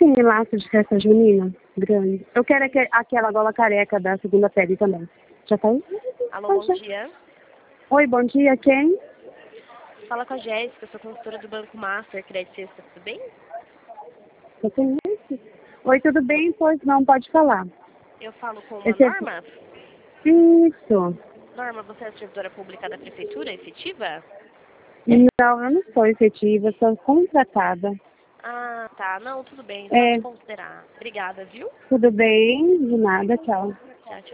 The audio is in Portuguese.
tem laço de festa junina grande? Eu quero aquela gola careca da segunda pele também. Já tá aí? Alô, bom dia. Oi, bom dia, quem? Fala com a Jéssica, eu sou consultora do Banco Master, Crédito Sexta, tudo bem? Você conhece? Oi, tudo bem? Pois não, pode falar. Eu falo com uma Esse Norma. Isso. Norma, você é servidora pública da Prefeitura, efetiva? Não, eu não sou efetiva, sou contratada. Ah, tá. Não, tudo bem, pode considerar. Obrigada, viu? Tudo bem? De nada, tchau. Tchau, tchau.